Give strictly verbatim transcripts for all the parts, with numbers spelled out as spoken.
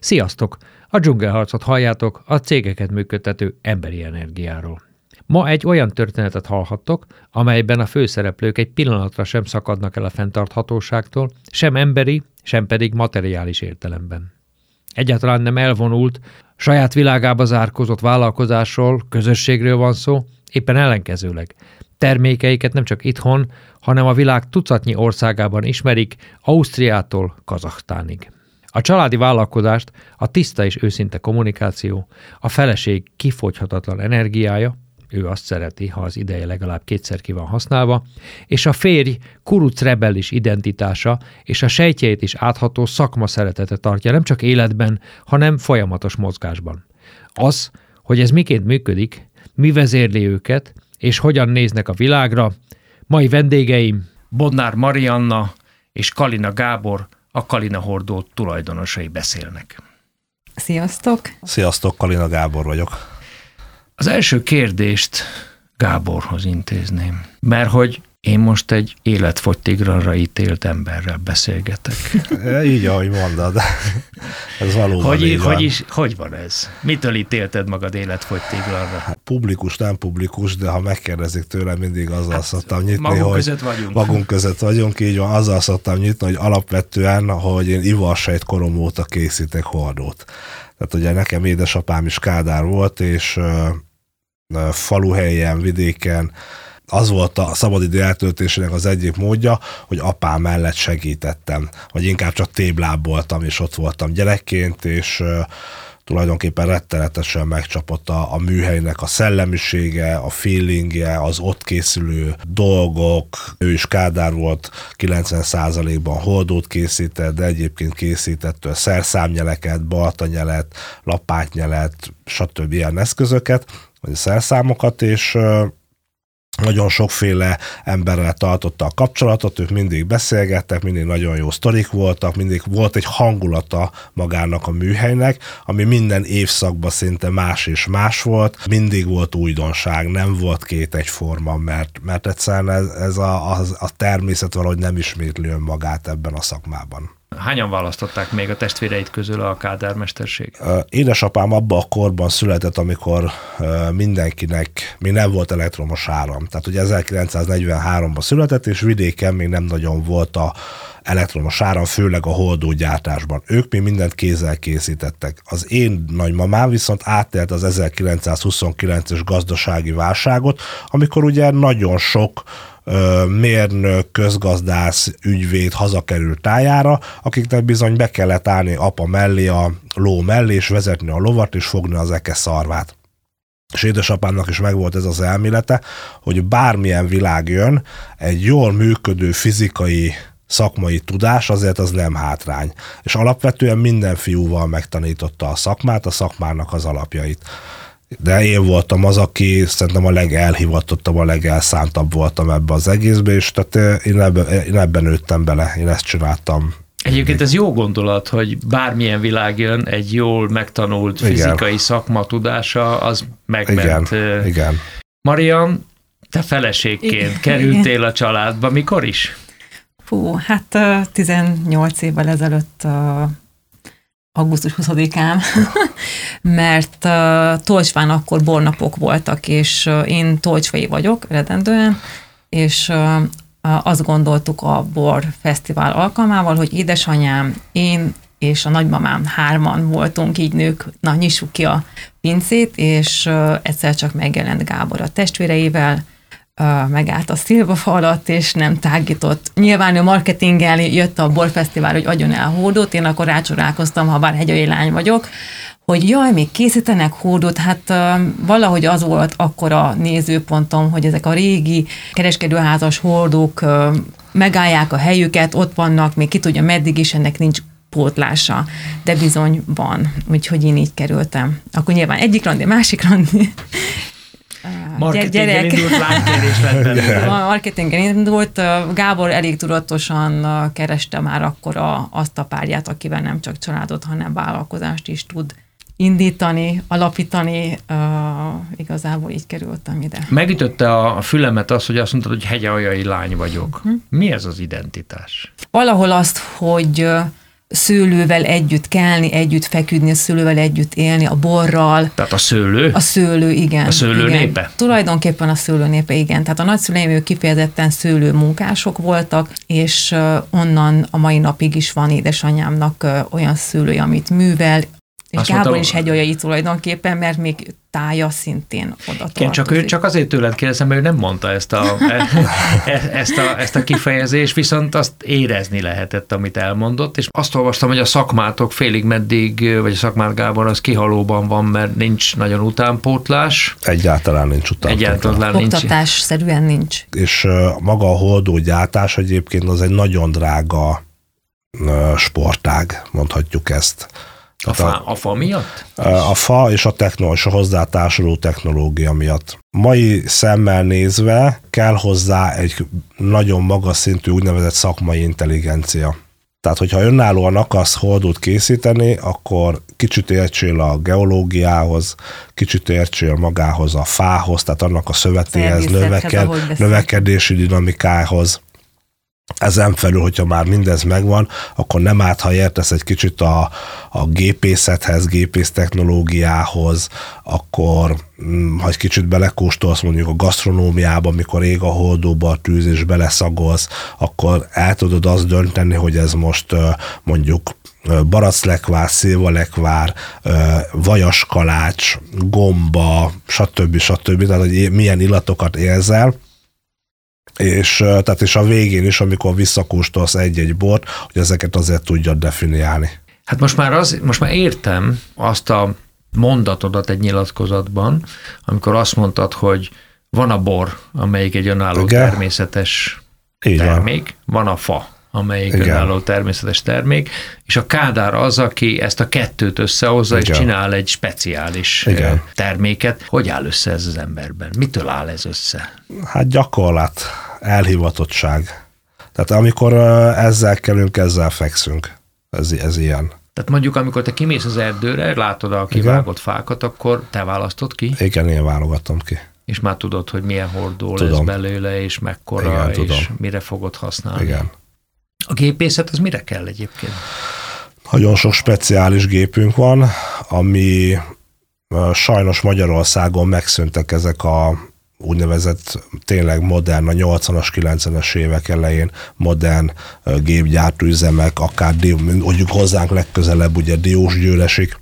Sziasztok! A Dzsungelharcot halljátok, a cégeket működtető emberi energiáról. Ma egy olyan történetet hallhattok, amelyben a főszereplők egy pillanatra sem szakadnak el a fenntarthatóságtól, sem emberi, sem pedig materiális értelemben. Egyáltalán nem elvonult, saját világába zárkózott vállalkozásról, közösségről van szó, éppen ellenkezőleg. Termékeiket nem csak itthon, hanem a világ tucatnyi országában ismerik, Ausztriától Kazahsztánig. A családi vállalkozást a tiszta és őszinte kommunikáció, a feleség kifogyhatatlan energiája, ő azt szereti, ha az ideje legalább kétszer ki van használva, és a férj kuruc rebellis identitása és a sejtjeit is átható szakma szeretete tartja nem csak életben, hanem folyamatos mozgásban. Az, hogy ez miként működik, mi vezérli őket, és hogyan néznek a világra, mai vendégeim Bodnár Marianna és Kalina Gábor, a Kalina Hordó tulajdonosai beszélnek. Sziasztok! Sziasztok, Kalina Gábor vagyok. Az első kérdést Gáborhoz intézném, mert hogy én most egy életfogytiglanra ítélt emberrel beszélgetek. Így, ahogy mondod. Ez valóban hogy, így van. Hogy, is, hogy van ez? Mitől ítélted magad életfogytiglanra? Hát, publikus, nem publikus, de ha megkérdezik tőlem, mindig azzal hát, szoktam nyitni, magunk hogy között vagyunk. Magunk között vagyunk, így van, azzal szoktam nyitni, hogy alapvetően, hogy én ivarsejt korom óta készítek hordót. Tehát ugye nekem édesapám is Kádár volt, és uh, uh, faluhelyen, vidéken az volt a szabadidő eltöltésének az egyik módja, hogy apám mellett segítettem, vagy inkább csak tébláb voltam, és ott voltam gyerekként, és uh, tulajdonképpen rettenetesen megcsapott a, a műhelynek a szellemisége, a feelingje, az ott készülő dolgok. Ő is Kádár volt, kilencven százalékban hordót készített, de egyébként készített szerszámnyeleket, baltanyelet, lapátnyelet, stb. Ilyen eszközöket, vagy szerszámokat, és nagyon sokféle emberrel tartotta a kapcsolatot, ők mindig beszélgettek, mindig nagyon jó sztorik voltak, mindig volt egy hangulata magának a műhelynek, ami minden évszakban szinte más és más volt, mindig volt újdonság, nem volt két egyforma, mert, mert egyszerűen ez, ez a, a, a természet valahogy nem ismétli önmagát ebben a szakmában. Hányan választották még a testvéreit közül a Kádár mesterséget? Édesapám abban a korban született, amikor mindenkinek még nem volt elektromos áram. Tehát ugye ezerkilencszáznegyvenháromban született, és vidéken még nem nagyon volt a elektromos áram, főleg a hordógyártásban. Ők még mindent kézzel készítettek. Az én nagymamám viszont átélt az ezerkilencszázhuszonkilences gazdasági válságot, amikor ugye nagyon sok mérnök, közgazdász, ügyvéd hazakerült tájára, akiknek bizony be kellett állni apa mellé, a ló mellé, és vezetni a lovat, és fogni az eke szarvát. És édesapámnak is megvolt ez az elmélete, hogy bármilyen világ jön, egy jól működő fizikai szakmai tudás, azért az nem hátrány. És alapvetően minden fiúval megtanította a szakmát, a szakmának az alapjait. De én voltam az, aki szerintem a legelhivatottabb, a legelszántabb voltam ebbe az egészbe, és tehát én ebben, én ebben nőttem bele, én ezt csináltam. Egyébként ez jó gondolat, hogy bármilyen világ jön, egy jól megtanult igen. fizikai szakma tudása, az megment. Igen, igen. Marian, te feleségként igen. kerültél a családba, mikor is? Fú, hát tizennyolc évvel ezelőtt augusztus huszadikán, mert uh, Tolcsván akkor bornapok voltak, és uh, én tolcsvai vagyok eredendően, és uh, uh, azt gondoltuk a Bor Fesztivál alkalmával, hogy édesanyám, én és a nagymamám hárman voltunk így nők, na nyissuk ki a pincét, és uh, egyszer csak megjelent Gábor a testvéreivel, Uh, megállt a szilvafa alatt, és nem tágított. Nyilván ő marketinggel jött a borfesztivál, hogy adjon el hódót, én akkor rácsodálkoztam, ha bár hegyai lány vagyok, hogy jaj, még készítenek hódót, hát uh, valahogy az volt akkor a nézőpontom, hogy ezek a régi kereskedőházas hordók uh, megállják a helyüket, ott vannak, még ki tudja meddig is, ennek nincs pótlása, de bizony van, úgyhogy én így kerültem. Akkor nyilván egyik randi, másik randi, marketinggel indult, lánykérés lett belőle. Marketinggel indult. Gábor elég tudatosan kereste már akkor a, azt a párját, akivel nem csak családot, hanem vállalkozást is tud indítani, alapítani. Uh, igazából így kerültem ide. Megütötte a fülemet az, hogy azt mondtad, hogy hegyaljai lány vagyok. Uh-huh. Mi ez az identitás? Valahol azt, hogy szőlővel együtt kelni, együtt feküdni, a szőlővel együtt élni, a borral. Tehát a szőlő? A szőlő, igen. A szőlő igen. népe? Tulajdonképpen a szőlő népe, igen. Tehát a nagyszüleim ők kifejezetten szőlő munkások voltak, és onnan a mai napig is van édesanyámnak olyan szőlő, amit művel, és Azt Gábor mondta, is hegyolyai tulajdonképpen, mert még tája szintén oda tartozik. Igen, csak, ő, csak azért tőled kérdezem, mert ő nem mondta ezt a, e, ezt, a, ezt a kifejezést, viszont azt érezni lehetett, amit elmondott, és azt olvastam, hogy a szakmátok félig meddig, vagy a szakmát Gábor, az kihalóban van, mert nincs nagyon utánpótlás. Egyáltalán nincs utánpótlás. Egyáltalán nincs. Oktatásszerűen nincs. És maga a holdógyártás egyébként az egy nagyon drága sportág, mondhatjuk ezt. A fa, a fa miatt? A fa és a, technó, és a hozzátársuló technológia miatt. Mai szemmel nézve kell hozzá egy nagyon magas szintű úgynevezett szakmai intelligencia. Tehát, hogyha önállóan akarsz holdót készíteni, akkor kicsit értsél a geológiához, kicsit értsél magához a fához, tehát annak a szövetéhez, növeked, növekedési dinamikához. Ezen felül, hogyha már mindez megvan, akkor nem árt, ha értesz egy kicsit a, a gépészethez, gépész technológiához, akkor ha egy kicsit belekóstolsz mondjuk a gasztronómiába, amikor ég a holdóba a tűz és beleszagolsz, akkor el tudod azt dönteni, hogy ez most mondjuk baraclekvár, szilvalekvár, vajaskalács, gomba, stb. stb. Tehát, hogy milyen illatokat érzel, és, tehát és a végén is, amikor visszakóstolsz egy-egy bort, hogy ezeket azért tudjad definiálni. Hát most már, az, most már értem azt a mondatodat egy nyilatkozatban, amikor azt mondtad, hogy van a bor, amelyik egy önálló Igen. természetes Így termék, van. van a fa, amelyik Igen. önálló természetes termék, és a Kádár az, aki ezt a kettőt összehozza, Igen. és csinál egy speciális Igen. terméket. Hogy áll össze ez az emberben? Mitől áll ez össze? Hát gyakorlat, elhivatottság. Tehát amikor ezzel kelünk, ezzel fekszünk. Ez, ez ilyen. Tehát mondjuk, amikor te kimész az erdőre, látod a kivágott Igen. fákat, akkor te választod ki? Igen, én válogatom ki. És már tudod, hogy milyen hordó tudom. lesz belőle, és mekkora, Igen, és tudom. mire fogod használni. Igen. A gépészet az mire kell egyébként? Nagyon sok speciális gépünk van, ami sajnos Magyarországon megszűntek ezek a úgynevezett tényleg modern, a nyolcvanas, kilencvenes évek elején modern gépgyártóüzemek, akár mondjuk hozzánk legközelebb ugye Diósgyőresig.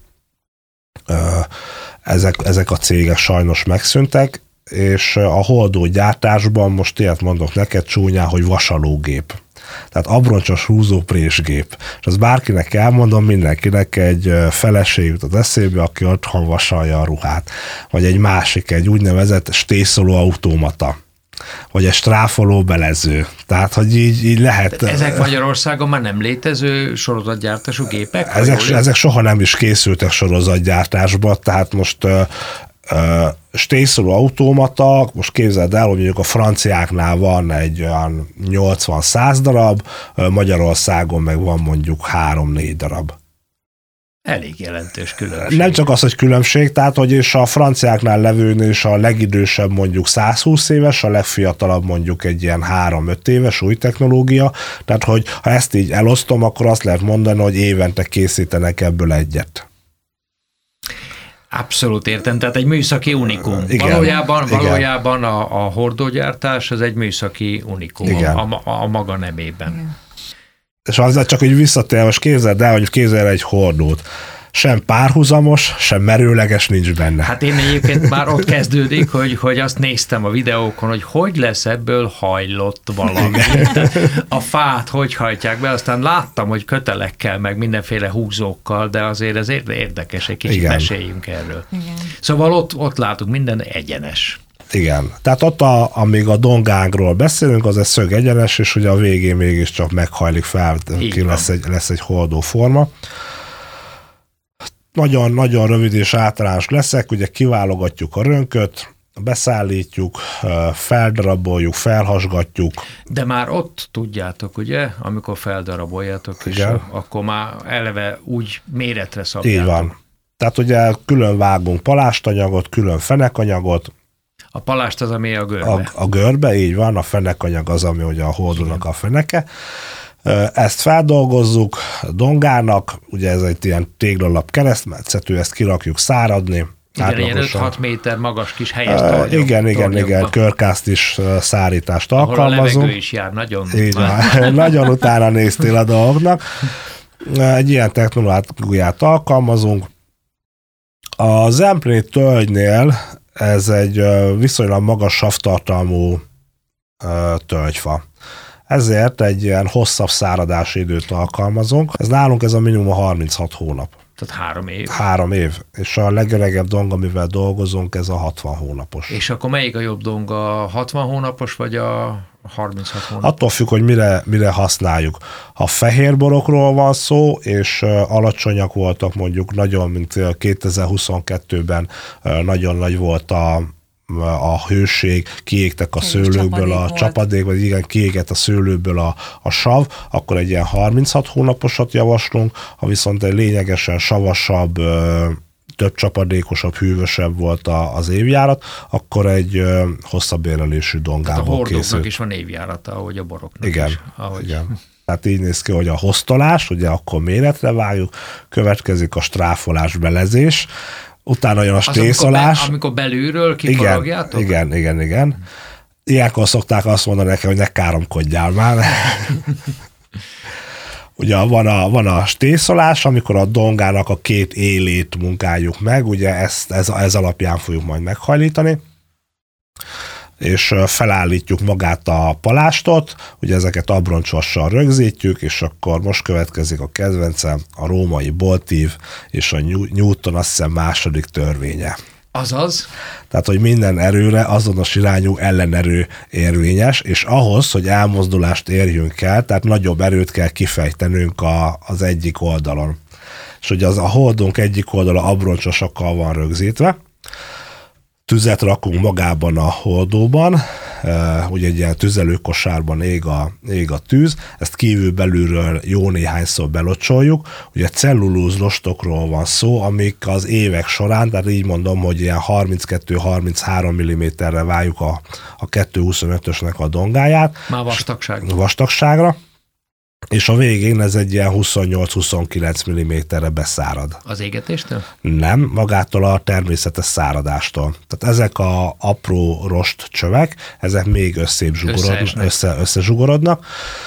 Ezek, ezek a cégek sajnos megszűntek, és a holdógyártásban most ilyet mondok neked csúnyán, hogy vasalógép. Tehát abroncsos húzóprésgép. És az bárkinek elmondom, mindenkinek egy feleség jutott eszébe, aki otthon vasalja a ruhát. Vagy egy másik, egy úgynevezett stészoló automata. Vagy egy stráfoló belező. Tehát, hogy így, így lehet... De ezek Magyarországon már nem létező sorozatgyártású gépek? Ezek, ezek soha nem is készültek sorozatgyártásba, tehát most... Uh, stészoló automata, most képzeld el, hogy mondjuk a franciáknál van egy olyan nyolcvan-száz darab, Magyarországon meg van mondjuk három-négy darab. Elég jelentős különbség. Nem csak az, hogy különbség, tehát hogy és a franciáknál levőn is a legidősebb mondjuk százhúsz éves, a legfiatalabb mondjuk egy ilyen három-öt éves új technológia, tehát hogy ha ezt így elosztom, akkor azt lehet mondani, hogy évente készítenek ebből egyet. Abszolút értem, tehát egy műszaki unikum. Igen, valójában igen. valójában a, a hordógyártás az egy műszaki unikum a, a, a maga nemében. Igen. És az csak, hogy visszatér, most képzeld el, hogy képzeld el egy hordót. Sem párhuzamos, sem merőleges nincs benne. Hát én egyébként már ott kezdődik, hogy, hogy azt néztem a videókon, hogy hogy lesz ebből hajlott valami. A fát hogy hajtják be, aztán láttam, hogy kötelekkel, meg mindenféle húzókkal, de azért ez érdekes, egy kicsit Igen. meséljünk erről. Igen. Szóval ott, ott látunk, minden egyenes. Igen. Tehát ott, a, amíg a dongánkról beszélünk, az egy szög egyenes, és ugye a végén mégiscsak meghajlik fel, ki lesz egy, lesz egy hordó forma. Nagyon-nagyon rövid és általános leszek, ugye kiválogatjuk a rönköt, beszállítjuk, feldaraboljuk, felhasgatjuk. De már ott tudjátok, ugye, amikor feldaraboljátok, és akkor már eleve úgy méretre szabjátok. Így van. Tehát ugye külön vágunk palástanyagot, külön fenekanyagot. A palást az, ami a görbe. A, a görbe, így van, a fenekanyag az, ami ugye a hordónak a feneke. Ezt feldolgozzuk dongának, ugye ez egy ilyen téglalap keresztmetszetű, ezt kirakjuk száradni. Igen, ilyen öt-hat méter magas kis helyes tornyok. Igen, igen, igen, körkászt is szárítást ahol alkalmazunk. Ahol a levegő is jár, nagyon. Így van. Nagyon utána néztél a dolgoknak. Egy ilyen technológiát alkalmazunk. A Zempléni tölgynél ez egy viszonylag magas savtartalmú tölgyfa. Ezért egy ilyen hosszabb száradási időt alkalmazunk. Ez nálunk ez a minimum harminchat hónap. Tehát három év. Három év. És a legöregebb dong, amivel dolgozunk, ez a hatvan hónapos. És akkor melyik a jobb dong? A hatvan hónapos, vagy a harminchat hónapos? Attól függ, hogy mire, mire használjuk. Ha fehér borokról van szó, és alacsonyak voltak mondjuk nagyon, mint kétezer-huszonkettőben nagyon nagy volt a a hőség, kiégtek a Egy szőlőkből a volt. csapadék, vagy igen, kiégett a szőlőből a, a sav, akkor egy ilyen harminchat hónaposat javaslunk, ha viszont egy lényegesen savasabb, több csapadékosabb, hűvösebb volt a, az évjárat, akkor egy ö, hosszabb érlelésű dongából készül. A hordóknak is van évjárata, ahogy a boroknak igen, is. Ahogy... Igen. Tehát így néz ki, hogy a hosztolás, ugye akkor méretre vágjuk, következik a stráfolás, belezés, utána jön a stészolás. Amikor, be, amikor belülről kifaragjátok? Igen, igen, igen, igen. Ilyenkor szokták azt mondani nekem, hogy ne káromkodjál már. Ugye van a, van a stészolás, amikor a dongának a két élét munkáljuk meg, ugye ezt, ez, ez alapján fogjuk majd meghajlítani, és felállítjuk magát a palástot, ugye ezeket abroncsvassal rögzítjük, és akkor most következik a kedvencem, a római boltív és a Newton azt hiszem második törvénye. Azaz? Tehát, hogy minden erőre azonos irányú ellenerő érvényes, és ahhoz, hogy elmozdulást érjünk el, tehát nagyobb erőt kell kifejtenünk a, az egyik oldalon. És ugye az a holdunk egyik oldala abroncsosakkal van rögzítve, tüzet rakunk magában a holdóban, ugye egy ilyen tüzelőkosárban ég a, ég a tűz, ezt kívül belülről jó néhányszor belocsoljuk, ugye cellulóz rostokról van szó, amik az évek során, tehát így mondom, hogy ilyen harminckettő-harminchárom milliméterre váljuk a, a kettőszázhuszonötösnek a dongáját. Már vastagság. Vastagságra. És a végén ez egy ilyen huszonnyolc-huszonkilenc milliméterre beszárad. Az égetéstől? Nem, magától a természetes száradástól. Tehát ezek a apró rost csövek, ezek még összébb zsugorodnak, össze, összezsugorodnak,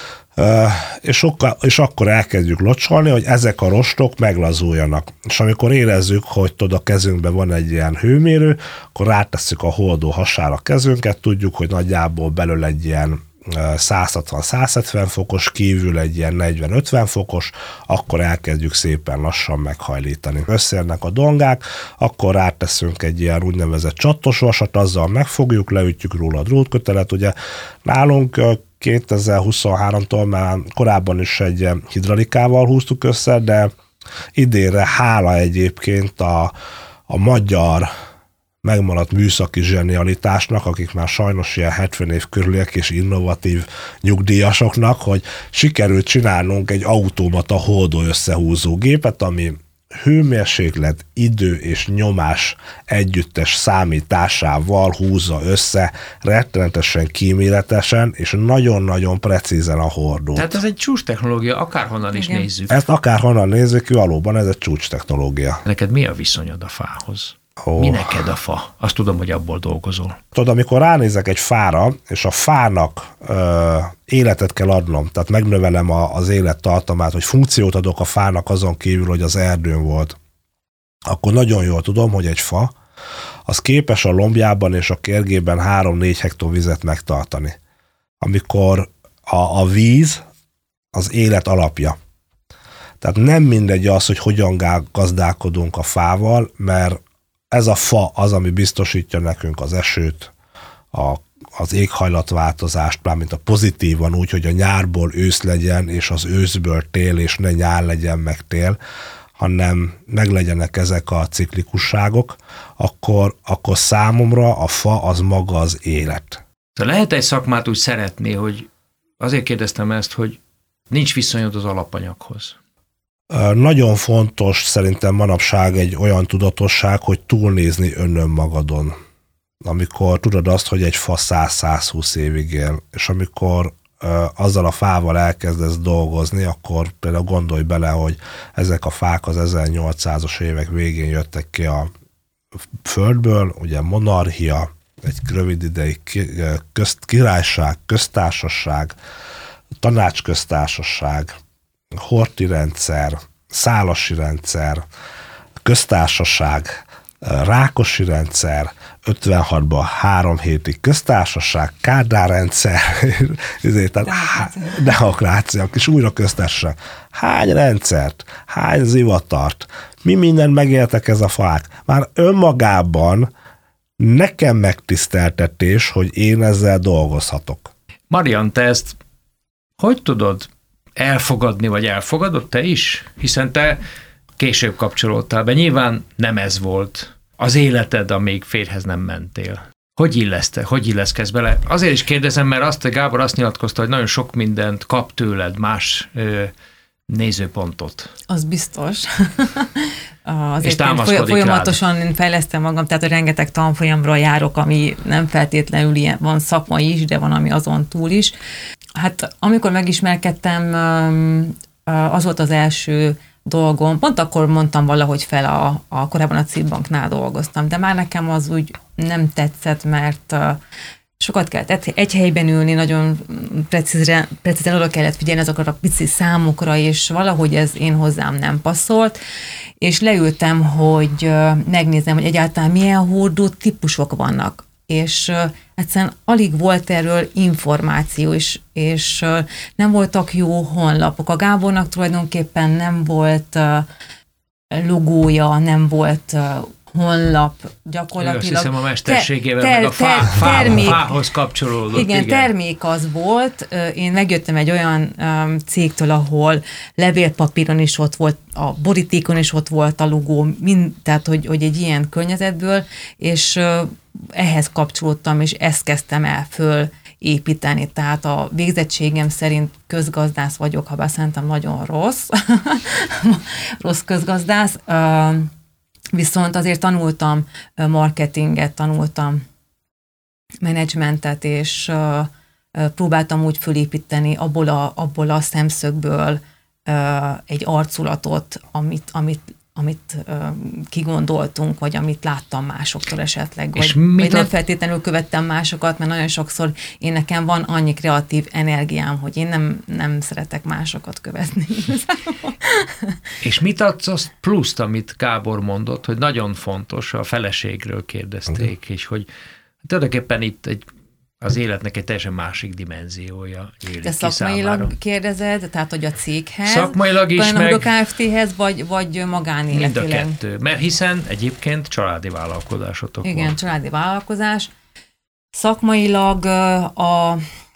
és, sokkal, és akkor elkezdjük locsolni, hogy ezek a rostok meglazuljanak. És amikor érezzük, hogy tudod, a kezünkben van egy ilyen hőmérő, akkor rátesszük a holdó hasára a kezünket, tudjuk, hogy nagyjából belül egy ilyen száz hatvan-száz hetven fokos, kívül egy ilyen negyven-ötven fokos, akkor elkezdjük szépen lassan meghajlítani. Összeérnek a dongák, akkor ráteszünk egy ilyen úgynevezett csattos vasat, azzal megfogjuk, leütjük róla a drótkötelet. Ugye nálunk kétezer-huszonháromtól már korábban is egy hidraulikával húztuk össze, de idénre hála egyébként a, a magyar megmaradt műszaki zsenialitásnak, akik már sajnos ilyen hetven év körüliek és innovatív nyugdíjasoknak, hogy sikerült csinálnunk egy automata holdó összehúzó gépet, ami hőmérséklet, idő és nyomás együttes számításával húzza össze rettenetesen kíméletesen és nagyon-nagyon precízen a hordót. Tehát ez egy csúcs technológia, akárhonnan Igen. is nézzük. Ezt akárhonnan nézzük, valóban ez egy csúcs technológia. Neked mi a viszonyod a fához? Oh. Mi neked a fa? Azt tudom, hogy abból dolgozol. Tudod, amikor ránézek egy fára, és a fának ö, életet kell adnom, tehát megnövelem a, az élettartamát, hogy funkciót adok a fának azon kívül, hogy az erdőn volt, akkor nagyon jól tudom, hogy egy fa, az képes a lombjában és a kérgében három-négy hektolitert megtartani. Amikor a, a víz az élet alapja. Tehát nem mindegy az, hogy hogyan gazdálkodunk a fával, mert ez a fa az, ami biztosítja nekünk az esőt, a, az éghajlatváltozást, mármint a pozitívan úgy, hogy a nyárból ősz legyen, és az őszből tél, és ne nyár legyen meg tél, hanem meglegyenek ezek a ciklikusságok, akkor, akkor számomra a fa az maga az élet. Lehet egy szakmát úgy szeretni, hogy azért kérdeztem ezt, hogy nincs viszonyod az alapanyaghoz. Nagyon fontos szerintem manapság egy olyan tudatosság, hogy túlnézni önmagadon. Amikor tudod azt, hogy egy fa száz-százhúsz évig él, és amikor azzal a fával elkezdesz dolgozni, akkor például gondolj bele, hogy ezek a fák az ezernyolcszázas évek végén jöttek ki a földből, ugye monarchia, egy rövid ideig közt, királyság, köztársaság, tanácsköztársaság, horthy rendszer, szálasi rendszer, köztársaság, Rákosi rendszer, ötvenhatban három hétig köztársaság, Kádár rendszer, demokrácia, és újra köztársaság. Hány rendszert, hány zivatart, mi mindent megéltek ez a fák? Már önmagában nekem megtiszteltetés, hogy én ezzel dolgozhatok. Marian, te ezt hogy tudod elfogadni, vagy elfogadod te is? Hiszen te később kapcsolódtál be. Nyilván nem ez volt az életed, amíg férjhez nem mentél. Hogy illeszte, hogy illeszkedsz bele? Azért is kérdezem, mert azt, Gábor azt nyilatkozta, hogy nagyon sok mindent kap tőled, más ö, nézőpontot. Az biztos. És támaszkodik folyamatosan rád. fejlesztem magam, tehát rengeteg tanfolyamra járok, ami nem feltétlenül ilyen, van szakmai is, de van, ami azon túl is. Hát amikor megismerkedtem, az volt az első dolgom. Pont akkor mondtam valahogy fel, a, a korábban a Citbanknál dolgoztam, de már nekem az úgy nem tetszett, mert uh, sokat kellett egy helyben ülni, nagyon precízen, precízen oda kellett figyelni azokra a pici számokra, és valahogy ez én hozzám nem passzolt, és leültem, hogy uh, megnézem, hogy egyáltalán milyen hordó típusok vannak. És uh, egyszerűen alig volt erről információ, és, és uh, nem voltak jó honlapok. A Gábornak tulajdonképpen nem volt uh, logója, nem volt uh, honlap, gyakorlatilag. Azt hiszem a mesterségével, ter, ter, meg a fá, ter, fá, termék, fához kapcsolódott. Igen, igen, termék az volt. Én megjöttem egy olyan um, cégtől, ahol levélpapíron is ott volt, a borítékon is ott volt a logó, mind, tehát hogy, hogy egy ilyen környezetből, és uh, ehhez kapcsolódtam, és ezt kezdtem el föl építeni. Tehát a végzettségem szerint közgazdász vagyok, ha bár szerintem nagyon rossz, rossz közgazdász, uh, viszont azért tanultam marketinget, tanultam menedzsmentet, és uh, próbáltam úgy fölépíteni abból a, abból a szemszögből uh, egy arculatot, amit, amit, amit uh, kigondoltunk, vagy amit láttam másoktól esetleg. Vagy, vagy nem a... feltétlenül követtem másokat, mert nagyon sokszor én nekem van annyi kreatív energiám, hogy én nem, nem szeretek másokat követni. És mit adsz azt pluszt, amit Gábor mondott, hogy nagyon fontos, a feleségről kérdezték, okay. És hogy tulajdonképpen itt egy, az életnek egy teljesen másik dimenziója élik de szakmailag kérdezed, tehát hogy a céghez, szakmailag is, meg a Kft-hez, vagy, vagy magánéletileg? Mind a kettő, mert hiszen egyébként családi vállalkozásotok Igen, van. családi vállalkozás. Szakmailag a,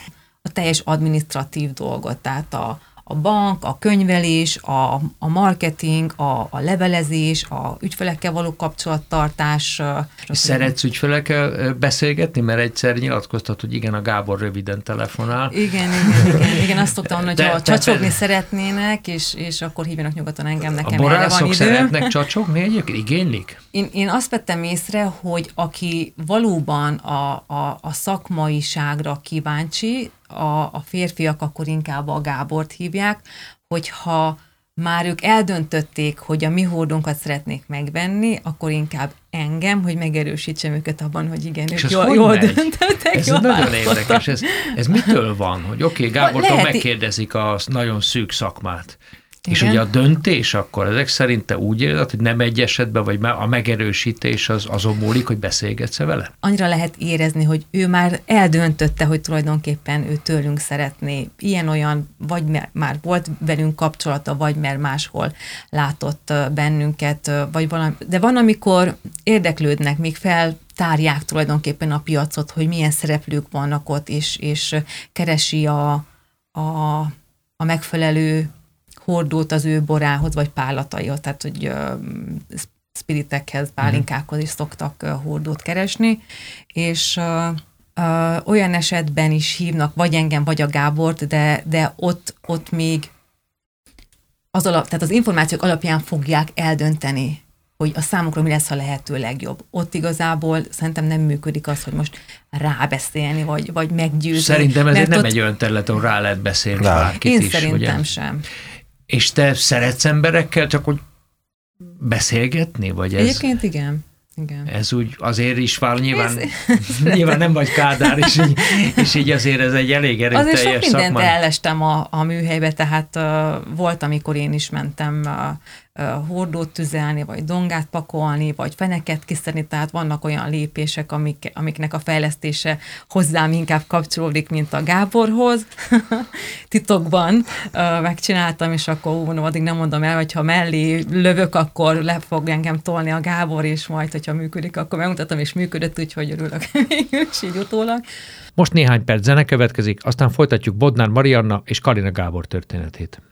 a teljes adminisztratív dolgot, tehát a a bank, a könyvelés, a, a marketing, a, a levelezés, a ügyfelekkel való kapcsolattartás. Szeretsz ügyfelekkel beszélgetni? Mert egyszer nyilatkoztat, hogy igen, a Gábor röviden telefonál. Igen, igen, igen, igen azt szoktam mondani, hogy ha csacsogni te... szeretnének, és, és akkor hívjanak nyugodtan engem, nekem erre van idő. Szeretnek csacsogni egyébként? Igénylik? Én, én azt vettem észre, hogy aki valóban a, a, a szakmaiságra kíváncsi, A, a férfiak akkor inkább a Gábort hívják, hogyha már ők eldöntötték, hogy a mi hordónkat szeretnék megvenni, akkor inkább engem, hogy megerősítsem őket abban, hogy igen, és ők jól, jól döntöttek. Ez jól nagyon érdekes. Ez, ez mitől van? Hogy oké, okay, Gábortól lehet, megkérdezik a nagyon szűk szakmát. Igen. És ugye a döntés akkor ezek szerint te úgy érzed, hogy nem egy esetben, vagy a megerősítés az azon múlik, hogy beszélgetsz-e vele? Annyira lehet érezni, hogy ő már eldöntötte, hogy tulajdonképpen ő tőlünk szeretné. Ilyen-olyan, vagy már volt velünk kapcsolata, vagy mert máshol látott bennünket, vagy valami. De van, amikor érdeklődnek, még feltárják tulajdonképpen a piacot, hogy milyen szereplők vannak ott, és, és keresi a, a, a megfelelő hordót az ő borához, vagy pálataihoz, tehát hogy uh, spiritekhez, pálinkákhoz is szoktak uh, hordót keresni, és uh, uh, olyan esetben is hívnak vagy engem, vagy a Gábort, de, de ott, ott még az, alap, tehát az információk alapján fogják eldönteni, hogy a számukra mi lesz a lehető legjobb. Ott igazából szerintem nem működik az, hogy most rábeszélni, vagy, vagy meggyőzni. Szerintem ez nem ott... egy olyan terület, ahol rá lehet beszélni Nem. bárkit Én is. szerintem ugye? sem. És te szeretsz emberekkel csak hogy beszélgetni? Vagy ez, Egyébként igen. igen. ez úgy azért is vál, nyilván, Ez- nyilván nem vagy Kádár, és így, és így azért ez egy elég Azért sok erőteljes mindent szakma. ellestem a, a műhelybe, tehát uh, volt, amikor én is mentem uh, uh, hordót tüzelni, vagy dongát pakolni, vagy feneket kiszedni, tehát vannak olyan lépések, amik, amiknek a fejlesztése hozzám inkább kapcsolódik, mint a Gáborhoz. Titokban uh, megcsináltam, és akkor ú, no, addig nem mondom el, hogyha mellé lövök, akkor le fog engem tolni a Gábor, és majd, hogyha működik, akkor megmutatom, és működött, úgyhogy örülök mégis így utólag. Most néhány perc zene következik, aztán folytatjuk Bodnár Marianna és Kalina Gábor történetét.